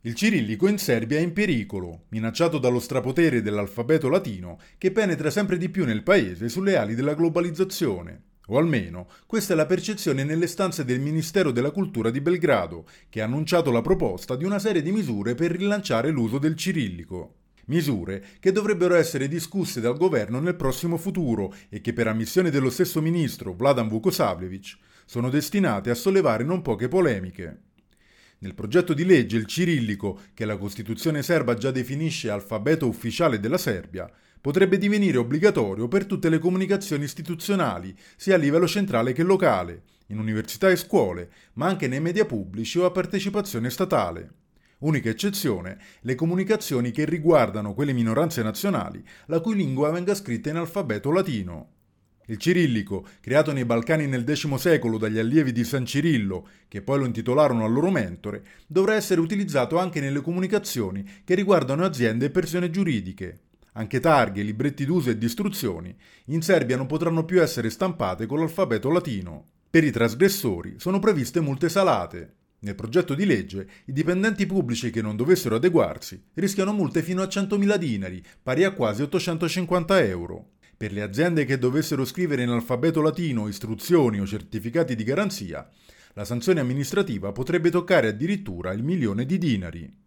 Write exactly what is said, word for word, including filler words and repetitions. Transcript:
Il cirillico in Serbia è in pericolo, minacciato dallo strapotere dell'alfabeto latino che penetra sempre di più nel paese sulle ali della globalizzazione. O almeno, questa è la percezione nelle stanze del Ministero della Cultura di Belgrado, che ha annunciato la proposta di una serie di misure per rilanciare l'uso del cirillico. Misure che dovrebbero essere discusse dal governo nel prossimo futuro e che per ammissione dello stesso ministro Vladan Vukosavljevic sono destinate a sollevare non poche polemiche. Nel progetto di legge il cirillico, che la Costituzione serba già definisce alfabeto ufficiale della Serbia, potrebbe divenire obbligatorio per tutte le comunicazioni istituzionali, sia a livello centrale che locale, in università e scuole, ma anche nei media pubblici o a partecipazione statale. Unica eccezione, le comunicazioni che riguardano quelle minoranze nazionali, la cui lingua venga scritta in alfabeto latino. Il cirillico, creato nei Balcani nel X secolo dagli allievi di San Cirillo, che poi lo intitolarono al loro mentore, dovrà essere utilizzato anche nelle comunicazioni che riguardano aziende e persone giuridiche. Anche targhe, libretti d'uso e di istruzioni in Serbia non potranno più essere stampate con l'alfabeto latino. Per i trasgressori sono previste multe salate. Nel progetto di legge, i dipendenti pubblici che non dovessero adeguarsi rischiano multe fino a centomila dinari, pari a quasi ottocentocinquanta euro. Per le aziende che dovessero scrivere in alfabeto latino istruzioni o certificati di garanzia, la sanzione amministrativa potrebbe toccare addirittura il milione di dinari.